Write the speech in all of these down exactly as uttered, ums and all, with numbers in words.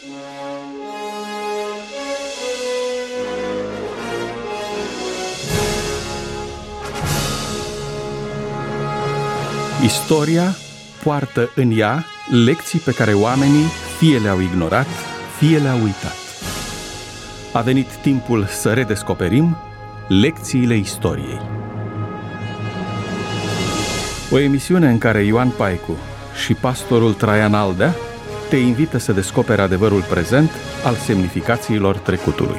Istoria poartă în ea lecții pe care oamenii fie le-au ignorat, fie le-au uitat. A venit timpul să redescoperim lecțiile istoriei. O emisiune în care Ioan Paicu și pastorul Traian Aldea te invită să descoperi adevărul prezent al semnificațiilor trecutului.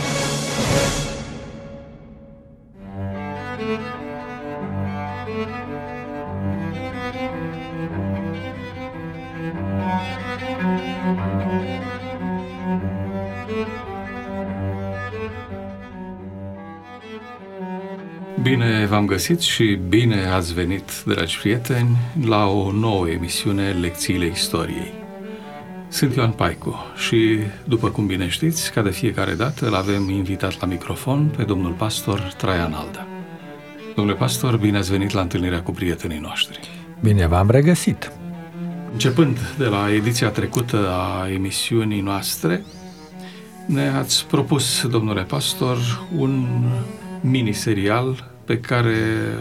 Bine v-am găsit și bine ați venit, dragi prieteni, la o nouă emisiune Lecțiile Istoriei. Sunt Ioan Paicu și, după cum bine știți, ca de fiecare dată îl avem invitat la microfon pe domnul pastor Traian Aldea. Domnule pastor, bine ați venit la întâlnirea cu prietenii noștri. Bine v-am regăsit! Începând de la ediția trecută a emisiunii noastre, ne-ați propus, domnule pastor, un mini-serial pe care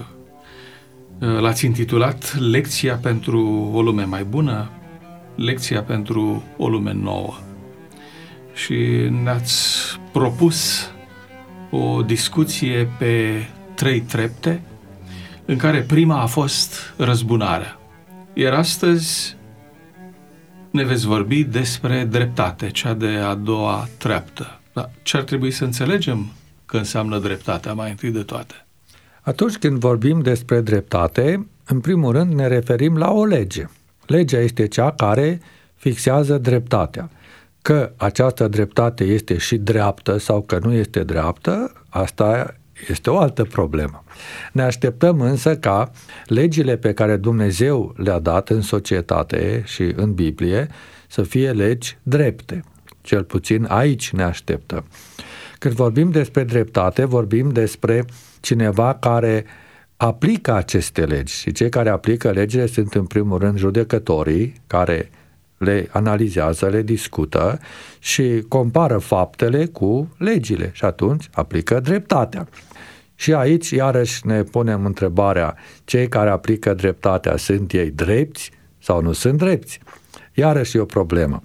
l-ați intitulat Lecția pentru o lume mai bună, Lecția pentru o lume nouă. Și ne-ați propus o discuție pe trei trepte, în care prima a fost răzbunarea. Iar astăzi ne veți vorbi despre dreptate, cea de a doua treaptă. Dar ce ar trebui să înțelegem că înseamnă dreptatea mai întâi de toate? Atunci când vorbim despre dreptate, în primul rând ne referim la o lege. Legea este cea care fixează dreptatea. Că această dreptate este și dreaptă sau că nu este dreaptă, asta este o altă problemă. Ne așteptăm însă ca legile pe care Dumnezeu le-a dat în societate și în Biblie să fie legi drepte. Cel puțin aici ne așteptăm. Când vorbim despre dreptate, vorbim despre cineva care aplică aceste legi și cei care aplică legile sunt în primul rând judecătorii care le analizează, le discută și compară faptele cu legile și atunci aplică dreptatea. Și aici iarăși ne punem întrebarea, cei care aplică dreptatea sunt ei drepți sau nu sunt drepți? Iarăși e o problemă.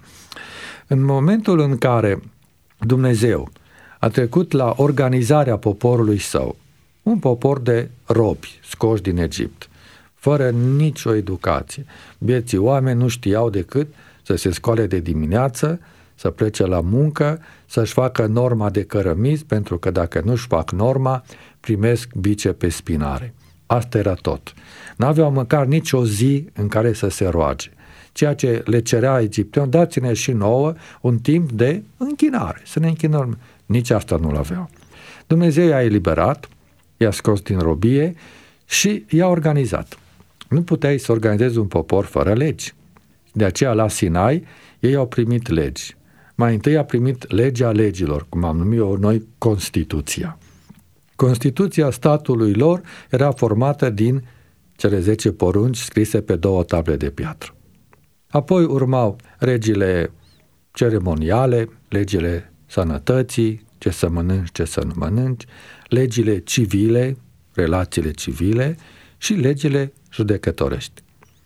În momentul în care Dumnezeu a trecut la organizarea poporului său, un popor de robi scoși din Egipt, fără nicio educație. Bieții oameni nu știau decât să se scoale de dimineață, să plece la muncă, să-și facă norma de cărămizi, pentru că dacă nu-și fac norma, primesc bice pe spinare. Asta era tot. N-aveau măcar nici o zi în care să se roage. Ceea ce le cerea egiptean, dați-ne și nouă un timp de închinare, să ne închinăm. Nici asta nu l-aveau. Dumnezeu i-a eliberat, i-a scos din robie și i-a organizat. Nu puteai să organizezi un popor fără legi. De aceea la Sinai ei au primit legi. Mai întâi a primit legea legilor, cum am numit-o noi Constituția. Constituția statului lor era formată din cele zece porunci scrise pe două table de piatră. Apoi urmau legile ceremoniale, legile sănătății, ce să mănânci, ce să nu mănânci, legile civile, relațiile civile și legile judecătorești.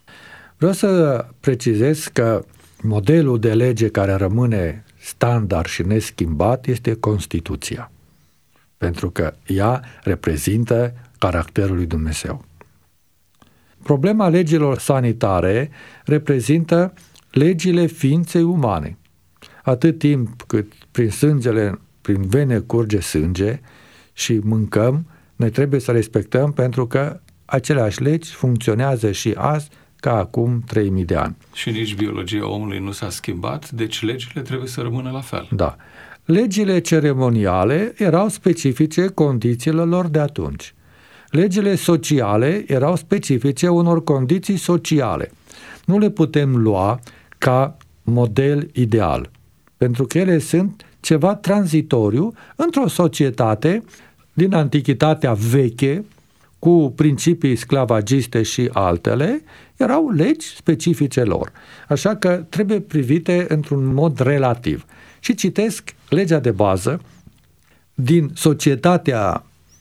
Vreau să precizez că modelul de lege care rămâne standard și neschimbat este Constituția, pentru că ea reprezintă caracterul lui Dumnezeu. Problema legilor sanitare reprezintă legile ființei umane. Atât timp cât prin sângele, prin vene curge sânge și mâncăm, noi trebuie să respectăm pentru că aceleași legi funcționează și azi ca acum trei mii de ani. Și nici biologia omului nu s-a schimbat, deci legile trebuie să rămână la fel. Da. Legile ceremoniale erau specifice condițiilor lor de atunci. Legile sociale erau specifice unor condiții sociale. Nu le putem lua ca model ideal, pentru că ele sunt ceva tranzitoriu într-o societate din antichitatea veche, cu principii sclavagiste și altele, erau legi specifice lor. Așa că trebuie privite într-un mod relativ. Și citesc legea de bază din societatea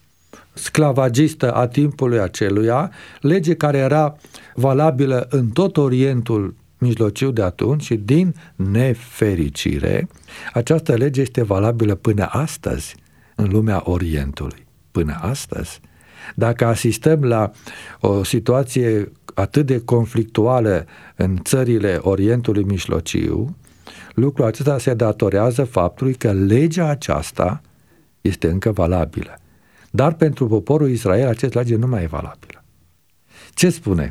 sclavagistă a timpului aceluia, lege care era valabilă în tot Orientul Mijlociu de atunci și din nefericire, această lege este valabilă până astăzi în lumea Orientului. Până astăzi. Dacă asistăm la o situație atât de conflictuală în țările Orientului Mijlociu, lucrul acesta se datorează faptului că legea aceasta este încă valabilă. Dar pentru poporul Israel acest lege nu mai e valabilă. Ce spune?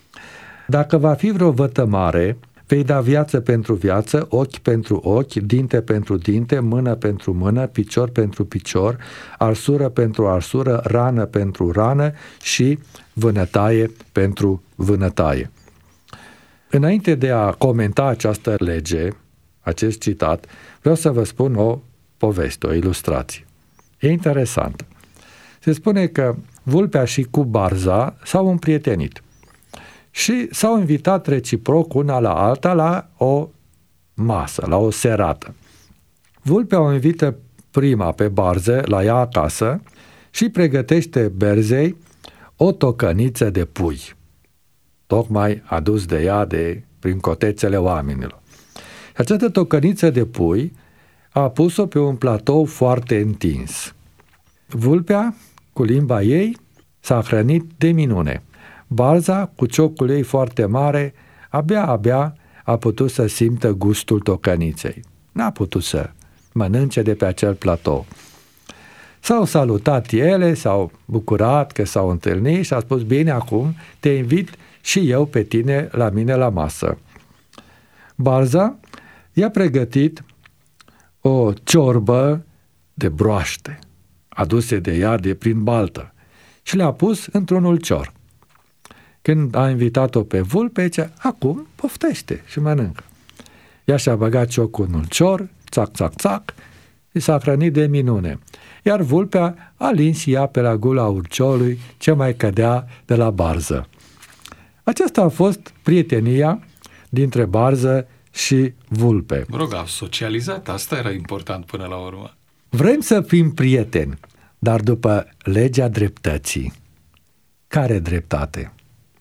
Dacă va fi vreo vătămare, vei da viață pentru viață, ochi pentru ochi, dinte pentru dinte, mână pentru mână, picior pentru picior, arsură pentru arsură, rană pentru rană și vânătaie pentru vânătaie. Înainte de a comenta această lege, acest citat, vreau să vă spun o poveste, o ilustrație. E interesantă. Se spune că vulpea și cu barza s-au împrietenit și s-au invitat reciproc una la alta la o masă, la o serată. Vulpea o invită prima pe barză la ea acasă și pregătește berzei o tocăniță de pui, tocmai adus de ea de, prin cotețele oamenilor. Această tocăniță de pui a pus-o pe un platou foarte întins. Vulpea, cu limba ei, s-a hrănit de minune. Barza, cu ciocul ei foarte mare, abia-abia a putut să simtă gustul tocăniței. N-a putut să mănânce de pe acel platou. S-au salutat ele, s-au bucurat că s-au întâlnit și a spus, bine, acum te invit și eu pe tine la mine la masă. Barza i-a pregătit o ciorbă de broaște, aduse de ea de prin baltă, și le-a pus într-un ulcior. Când a invitat-o pe vulpe, zice, acum poftește și mănâncă. Ea și-a băgat ciocul în ulcior, țac, țac, țac, și s-a hrănit de minune. Iar vulpea a lins și ea pe la gula urciorului ce mai cădea de la barză. Aceasta a fost prietenia dintre barză și vulpe. Mă rog, au socializat, asta era important până la urmă. Vrem să fim prieteni, dar după legea dreptății. Care dreptate?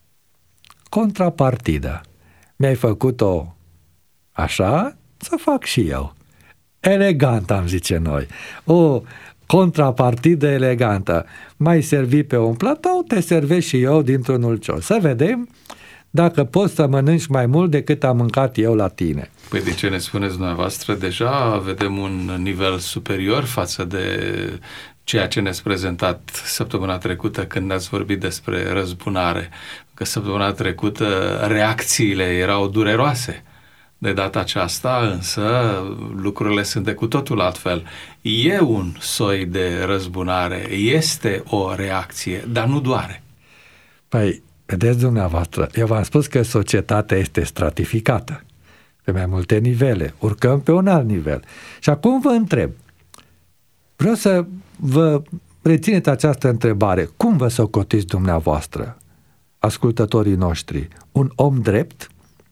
Contrapartidă. Mi-ai făcut-o așa, să fac și eu. Elegant, am zice noi. O contrapartidă elegantă. Mai servi pe un platou, te servesc și eu dintr-un ulcior. Să vedem dacă poți să mănânci mai mult decât am mâncat eu la tine. Păi de ce ne spuneți dumneavoastră? Deja vedem un nivel superior față de ceea ce ne-ați prezentat săptămâna trecută când ați vorbit despre răzbunare. Că săptămâna trecută reacțiile erau dureroase. De data aceasta, însă, lucrurile sunt de cu totul altfel. E un soi de răzbunare, este o reacție, dar nu doare. Păi, vedeți dumneavoastră, eu v-am spus că societatea este stratificată pe mai multe nivele, urcăm pe un alt nivel. Și acum vă întreb, vreau să vă rețineți această întrebare, cum vă socotiți dumneavoastră, ascultătorii noștri, un om drept?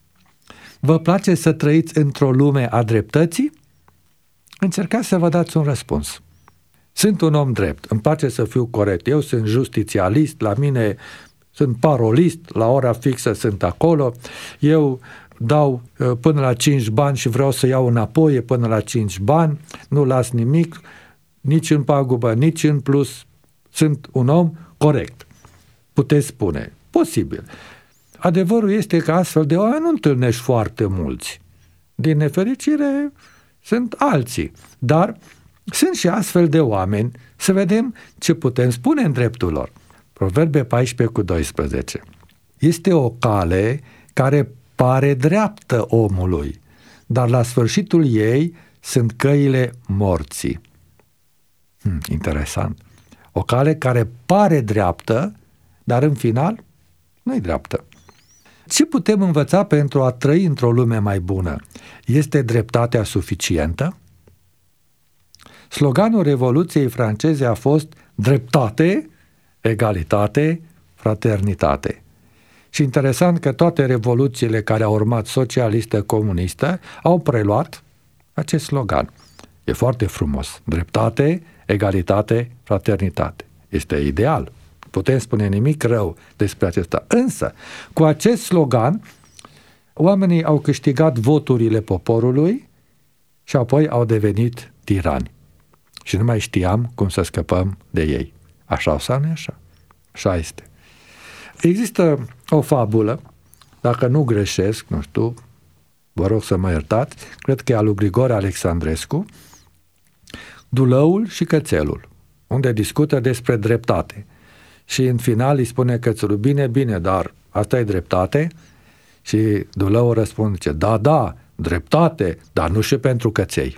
Vă place să trăiți într-o lume a dreptății? Încercați să vă dați un răspuns. Sunt un om drept, îmi place să fiu corect, eu sunt justițialist, la mine sunt parolist, la ora fixă sunt acolo, eu dau până la cinci bani și vreau să iau înapoi până la cinci bani, nu las nimic, nici în pagubă, nici în plus, sunt un om corect. Puteți spune, posibil. Adevărul este că astfel de oameni nu întâlnești foarte mulți. Din nefericire sunt alții, dar sunt și astfel de oameni, să vedem ce putem spune în dreptul lor. Proverbe paisprezece cu doisprezece. Este o cale care pare dreaptă omului, dar la sfârșitul ei sunt căile morții. Hmm, interesant. O cale care pare dreaptă, dar în final nu-i dreaptă. Ce putem învăța pentru a trăi într-o lume mai bună? Este dreptatea suficientă? Sloganul Revoluției franceze a fost dreptate, egalitate, fraternitate. Și interesant că toate revoluțiile care au urmat, socialistă, comunistă, au preluat acest slogan. E foarte frumos. Dreptate, egalitate, fraternitate. Este ideal. Putem spune nimic rău despre acesta. Însă, cu acest slogan, oamenii au câștigat voturile poporului și apoi au devenit tirani. Și nu mai știam cum să scăpăm de ei. Așa sau nu așa? Așa este. Există o fabulă, dacă nu greșesc, nu știu, vă rog să mă iertați, cred că e a lui Grigore Alexandrescu, Dulăul și Cățelul, unde discută despre dreptate. Și în final îi spune Cățelul, bine, bine, dar asta e dreptate? Și Dulăul răspunde, zice, da, da, dreptate, dar nu și pentru căței.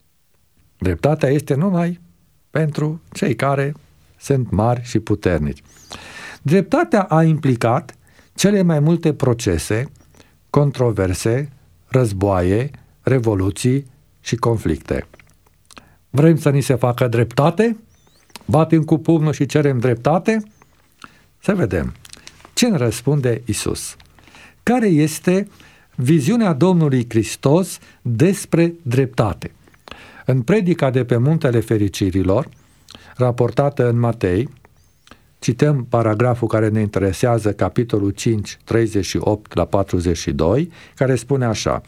Dreptatea este numai pentru cei care sunt mari și puternici. Dreptatea a implicat cele mai multe procese, controverse, războaie, revoluții și conflicte. Vrem să ni se facă dreptate? Batem cu pumnul și cerem dreptate? Să vedem. Ce ne răspunde Iisus? Care este viziunea Domnului Hristos despre dreptate? În predica de pe Muntele Fericirilor, raportată în Matei, cităm paragraful care ne interesează, capitolul cinci, treizeci și opt la patruzeci și doi, care spune așa: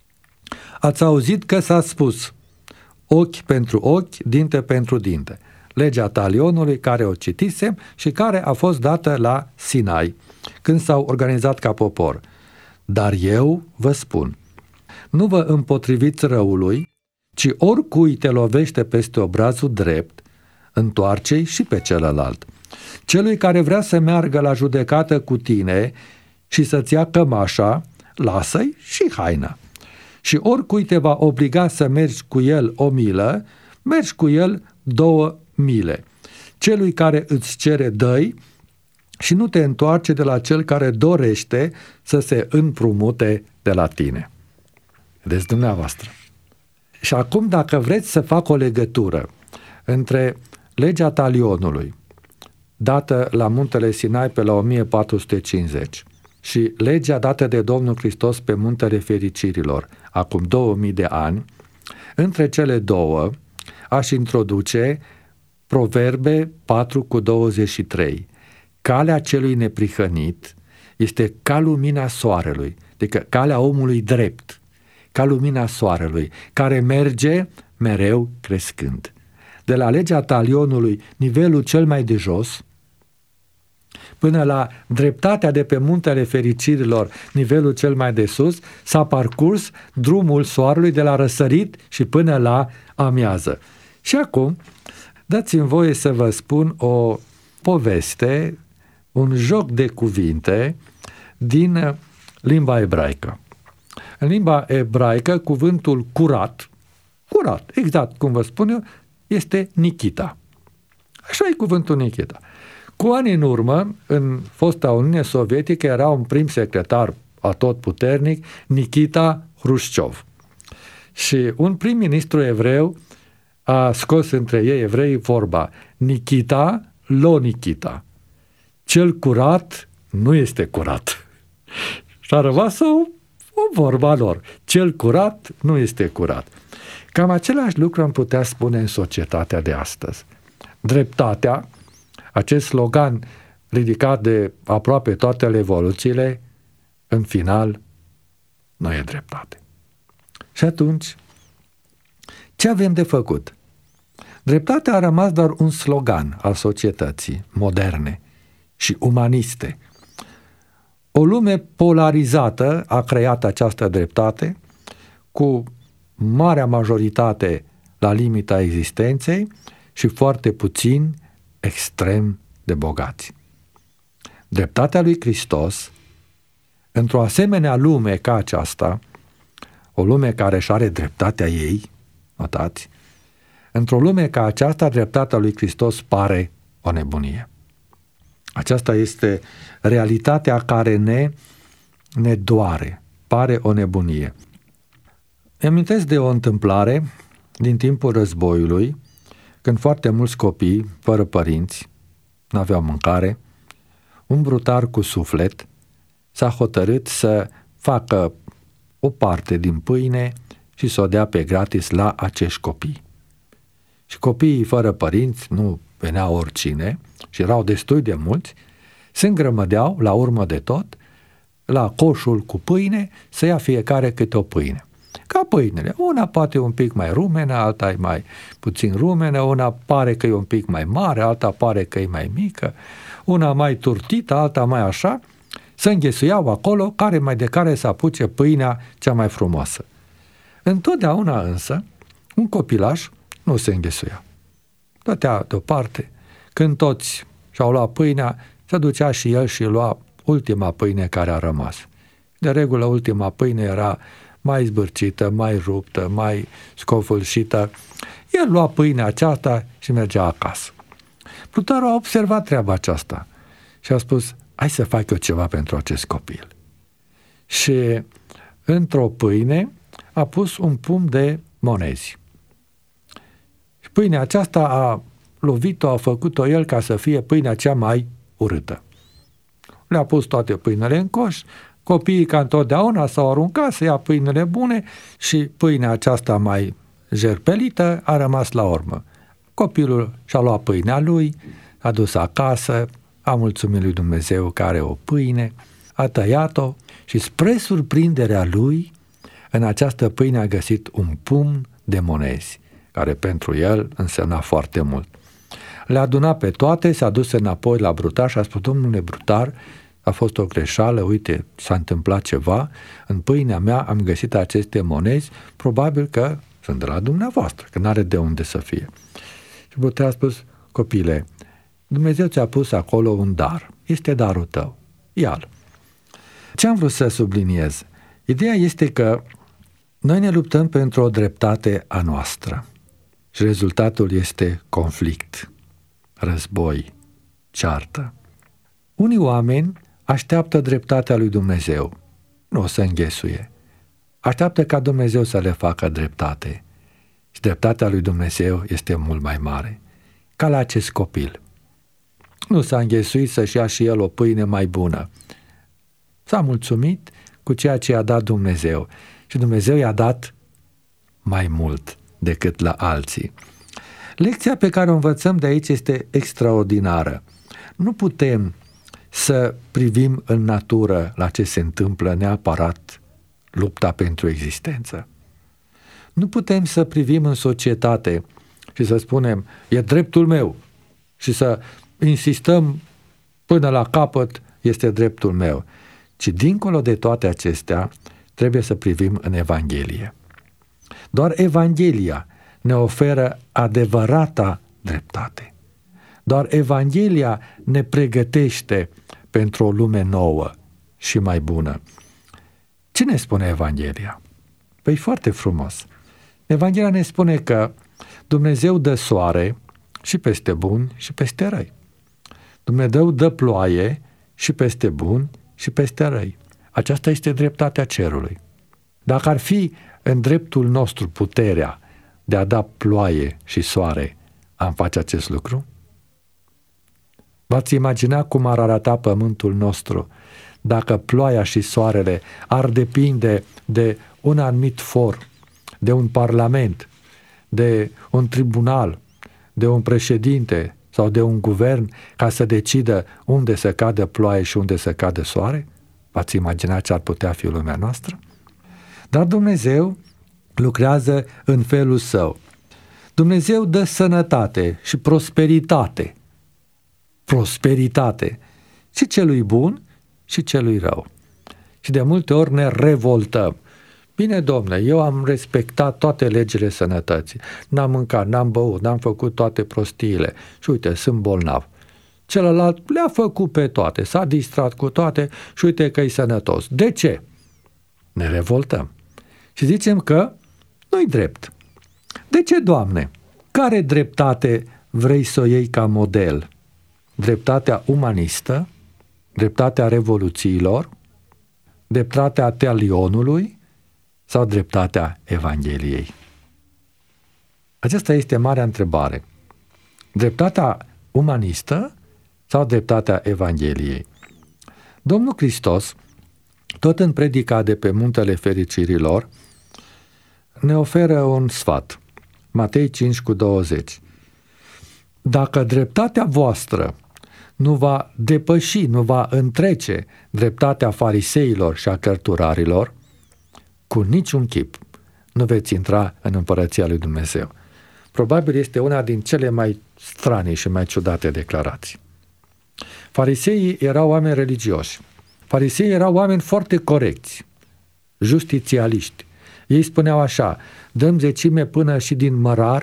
ați auzit că s-a spus ochi pentru ochi, dinte pentru dinte. Legea talionului care o citisem și care a fost dată la Sinai, când s-au organizat ca popor. Dar eu vă spun, nu vă împotriviți răului, ci oricui te lovește peste obrazul drept, întoarce-i și pe celălalt. Celui care vrea să meargă la judecată cu tine și să-ți ia cămașa, lasă-i și haina. Și oricui te va obliga să mergi cu el o milă, mergi cu el două mile. Celui care îți cere, dă-i și nu te întoarce de la cel care dorește să se împrumute de la tine. Vedeți dumneavoastră. Și acum, dacă vreți să fac o legătură între legea talionului, dată la Muntele Sinai pe la o mie patru sute cincizeci, și legea dată de Domnul Hristos pe Muntele Fericirilor, acum două mii de ani, între cele două aș introduce Proverbe patru cu douăzeci și trei. Calea celui neprihănit este ca lumina soarelui, adică calea omului drept, ca lumina soarelui, care merge mereu crescând. De la legea talionului, nivelul cel mai de jos, până la dreptatea de pe Muntele Fericirilor, nivelul cel mai de sus, s-a parcurs drumul soarelui de la răsărit și până la amiază. Și acum, dați-mi voie să vă spun o poveste, un joc de cuvinte din limba ebraică. În limba ebraică, cuvântul curat, curat, exact cum vă spun eu, este Nikita. Așa e cuvântul Nikita. Cu ani în urmă, în fosta Uniune Sovietică, era un prim secretar atotputernic, Nikita Hrușciov. Și un prim-ministru evreu a scos între ei evrei vorba Nikita, lo Nikita. Cel curat nu este curat. Și a rămas o, o vorba lor. Cel curat nu este curat. Cam același lucru am putea spune în societatea de astăzi. Dreptatea, acest slogan ridicat de aproape toate revoluțiile, în final, nu e dreptate. Și atunci, ce avem de făcut? Dreptatea a rămas doar un slogan al societății moderne și umaniste. O lume polarizată a creat această dreptate, cu marea majoritate la limita existenței și foarte puțini extrem de bogați. Dreptatea lui Hristos, într-o asemenea lume ca aceasta, o lume care își are dreptatea ei, notați, într-o lume ca aceasta, dreptatea lui Hristos pare o nebunie. Aceasta este realitatea care ne, ne doare, pare o nebunie. Îmi amintesc de o întâmplare din timpul războiului, când foarte mulți copii, fără părinți, n-aveau mâncare, un brutar cu suflet s-a hotărât să facă o parte din pâine și să o dea pe gratis la acești copii. Și copiii fără părinți, nu venea oricine, și erau destui de mulți, se îngrămădeau la urmă de tot la coșul cu pâine să ia fiecare câte o pâine. Ca pâinele. Una poate un pic mai rumenă, alta e mai puțin rumenă, una pare că e un pic mai mare, alta pare că e mai mică, una mai turtită, alta mai așa. Se înghesuiau acolo care mai de care să apuce pâinea cea mai frumoasă. Întotdeauna însă, un copilaș nu se înghesuia. Dătea deoparte. Când toți și-au luat pâinea, se ducea și el și lua ultima pâine care a rămas. De regulă, ultima pâine era mai zbârcită, mai ruptă, mai scofâlșită. El lua pâinea aceasta și mergea acasă. Plutarul a observat treaba aceasta și a spus: hai să fac eu ceva pentru acest copil. Și într-o pâine a pus un pumn de monezi. Și pâinea aceasta a lovit-o, a făcut-o el ca să fie pâinea cea mai urâtă. Le-a pus toate pâinele în coș, copiii ca întotdeauna s-au aruncat să ia pâinele bune și pâinea aceasta mai jerpelită a rămas la urmă. Copilul și-a luat pâinea lui, a dus acasă, a mulțumit lui Dumnezeu că are o pâine, a tăiat-o și spre surprinderea lui, în această pâine a găsit un pumn de monezi, care pentru el însemna foarte mult. Le-a adunat pe toate, s-a dus înapoi la brutar și a spus: domnule brutar, a fost o greșeală, uite, s-a întâmplat ceva, în pâinea mea am găsit aceste monezi, probabil că sunt de la dumneavoastră, că n-are de unde să fie. Și brutarul a spus: copile, Dumnezeu ți-a pus acolo un dar, este darul tău, ia-l. Ce am vrut să subliniez? Ideea este că noi ne luptăm pentru o dreptate a noastră și rezultatul este conflict, război, ceartă. Unii oameni așteaptă dreptatea lui Dumnezeu, nu se înghesuie. Așteaptă ca Dumnezeu să le facă dreptate. Și dreptatea lui Dumnezeu este mult mai mare. Ca la acest copil. Nu s-a înghesuit să-și ia și el o pâine mai bună. S-a mulțumit cu ceea ce i-a dat Dumnezeu. Și Dumnezeu i-a dat mai mult decât la alții. Lecția pe care o învățăm de aici este extraordinară. Nu putem să privim în natură la ce se întâmplă neapărat lupta pentru existență. Nu putem să privim în societate și să spunem: e dreptul meu, și să insistăm până la capăt: este dreptul meu. Ci dincolo de toate acestea trebuie să privim în Evanghelie. Doar Evanghelia ne oferă adevărata dreptate. Doar Evanghelia ne pregătește pentru o lume nouă și mai bună. Ce ne spune Evanghelia? Păi foarte frumos. Evanghelia ne spune că Dumnezeu dă soare și peste buni și peste răi. Dumnezeu dă ploaie și peste buni și peste răi. Aceasta este dreptatea cerului. Dacă ar fi în dreptul nostru puterea de a da ploaie și soare, am face acest lucru? V-ați imagina cum ar arăta pământul nostru dacă ploaia și soarele ar depinde de un anumit for, de un parlament, de un tribunal, de un președinte sau de un guvern ca să decidă unde să cadă ploaie și unde să cadă soare? V-ați imagina ce ar putea fi lumea noastră? Dar Dumnezeu lucrează în felul său. Dumnezeu dă sănătate și prosperitate. Prosperitate. Și celui bun și celui rău. Și de multe ori ne revoltăm. Bine, domne, eu am respectat toate legile sănătății. N-am mâncat, n-am băut, n-am făcut toate prostiile. Și uite, sunt bolnav. Celălalt le-a făcut pe toate, s-a distrat cu toate și uite că e sănătos. De ce? Ne revoltăm. Și zicem că nu-i drept. De ce, Doamne? Care dreptate vrei să o iei ca model? Dreptatea umanistă? Dreptatea revoluțiilor? Dreptatea talionului? Sau dreptatea Evangheliei? Aceasta este marea întrebare. Dreptatea umanistă sau dreptatea Evangheliei. Domnul Hristos, tot în predica de pe Muntele Fericirilor, ne oferă un sfat. Matei cinci cu douăzeci. Dacă dreptatea voastră nu va depăși, nu va întrece dreptatea fariseilor și a cărturarilor, cu niciun chip nu veți intra în împărăția lui Dumnezeu. Probabil este una din cele mai stranii și mai ciudate declarații. Fariseii erau oameni religioși. Fariseii erau oameni foarte corecți, justițialiști. Ei spuneau așa: dăm zecime până și din mărar,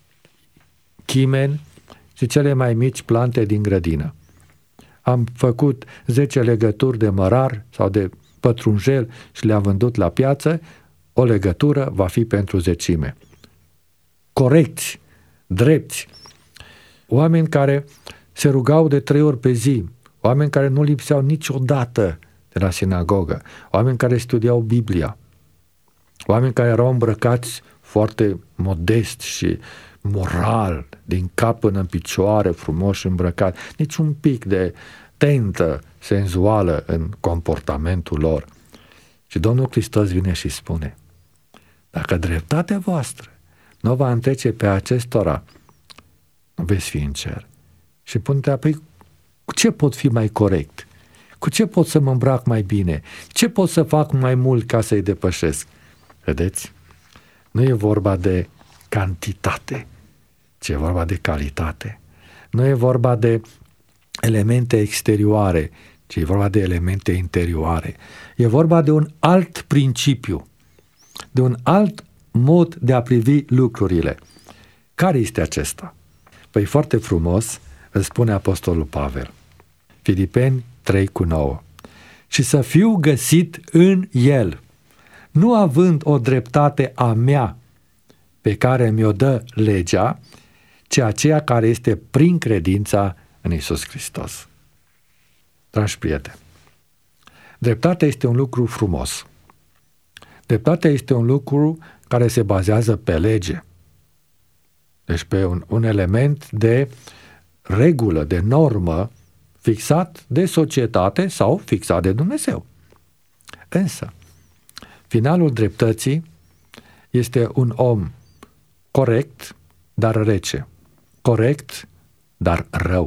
chimeni și cele mai mici plante din grădină. Am făcut zece legături de mărar sau de pătrunjel și le-am vândut la piață, o legătură va fi pentru zecime. Corecți, drepți, oameni care se rugau de trei ori pe zi, oameni care nu lipseau niciodată de la sinagogă, oameni care studiau Biblia, oameni care erau îmbrăcați foarte modest și moral, din cap până în picioare, frumos îmbrăcați, nici un pic de tentă senzuală în comportamentul lor. Și Domnul Hristos vine și spune: dacă dreptatea voastră nu va întrece pe acestora, nu veți fi în cer. Și pune-te, păi, cu ce pot fi mai corect? Cu ce pot să mă îmbrac mai bine? Ce pot să fac mai mult ca să-i depășesc? Vedeți? Nu e vorba de cantitate, ci e vorba de calitate. Nu e vorba de elemente exterioare, ci e vorba de elemente interioare. E vorba de un alt principiu, de un alt mod de a privi lucrurile. Care este acesta? Păi foarte frumos îl spune Apostolul Pavel. Filipeni trei cu nouă. Și să fiu găsit în el, nu având o dreptate a mea pe care mi-o dă legea, ci aceea care este prin credința în Iisus Hristos. Dragi prieteni, dreptatea este un lucru frumos. Dreptatea este un lucru care se bazează pe lege. Deci pe un, un element de regulă, de normă fixat de societate sau fixat de Dumnezeu. Însă, finalul dreptății este un om corect, dar rece. Corect, dar rău.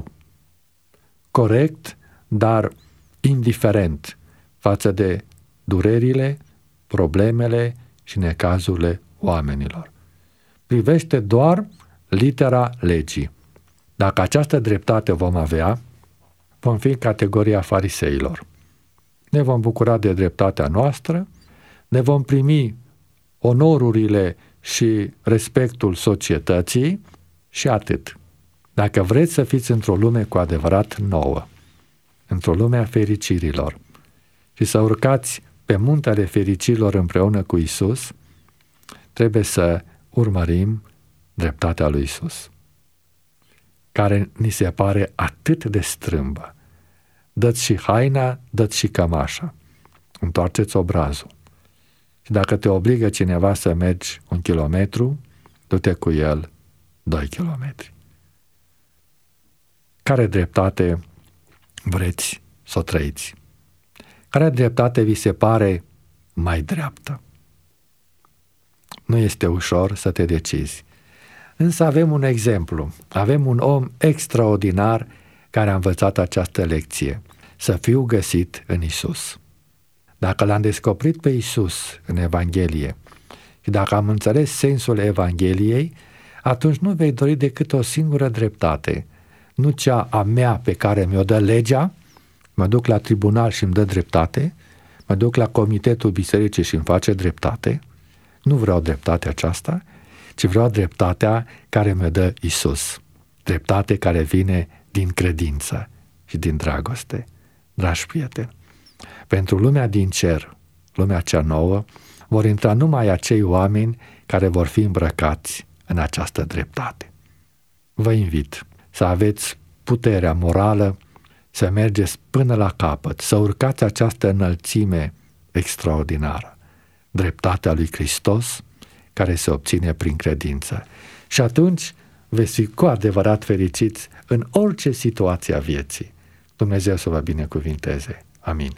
Corect, dar indiferent față de durerile, problemele și necazurile oamenilor. Privește doar litera legii. Dacă această dreptate vom avea, vom fi în categoria fariseilor. Ne vom bucura de dreptatea noastră, ne vom primi onorurile și respectul societății și atât. Dacă vreți să fiți într-o lume cu adevărat nouă, într-o lume a fericirilor și să urcați pe muntele fericirilor împreună cu Isus, trebuie să urmărim dreptatea lui Isus, care ni se pare atât de strâmbă. Dă-ți și haina, dă-ți și cămașa. Întoarceți obrazul. Și dacă te obligă cineva să mergi un kilometru, du-te cu el doi kilometri. Care dreptate vreți să o trăiți? Care dreptate vi se pare mai dreaptă? Nu este ușor să te decizi. Însă avem un exemplu. Avem un om extraordinar care a învățat această lecție. Să fiu găsit în Isus. Dacă l-am descoperit pe Isus în Evanghelie și dacă am înțeles sensul Evangheliei, atunci nu vei dori decât o singură dreptate. Nu cea a mea pe care mi-o dă legea, mă duc la tribunal și îmi dă dreptate, mă duc la comitetul bisericii și îmi face dreptate. Nu vreau dreptatea aceasta, ci vreau dreptatea care mi-o dă Isus. Dreptate care vine din credință și din dragoste. Dragi prieteni, pentru lumea din cer, lumea cea nouă, vor intra numai acei oameni care vor fi îmbrăcați în această dreptate. Vă invit să aveți puterea morală să mergeți până la capăt, să urcați această înălțime extraordinară, dreptatea lui Hristos, care se obține prin credință. Și atunci veți fi cu adevărat fericiți în orice situație a vieții. Dumnezeu să vă binecuvinteze. Amin.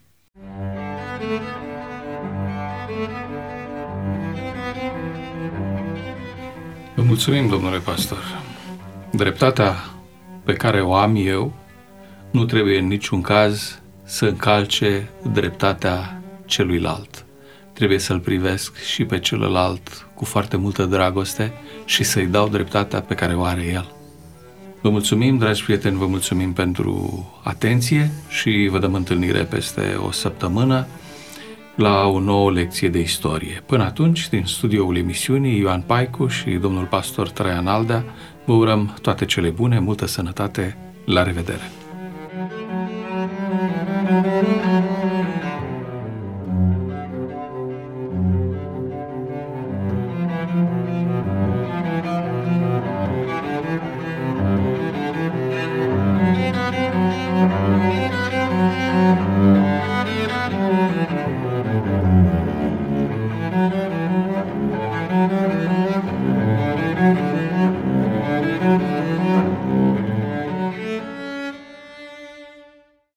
Vă mulțumim, domnule pastor. Dreptatea pe care o am eu nu trebuie în niciun caz să încalce dreptatea celuilalt. Trebuie să-l privesc și pe celălalt cu foarte multă dragoste și să-i dau dreptatea pe care o are el. Vă mulțumim, dragi prieteni, vă mulțumim pentru atenție și vă dăm întâlnire peste o săptămână la o nouă lecție de istorie. Până atunci, din studioul emisiunii, Ioan Paicu și domnul pastor Traian Aldea, vă urăm toate cele bune, multă sănătate, la revedere! Thank you.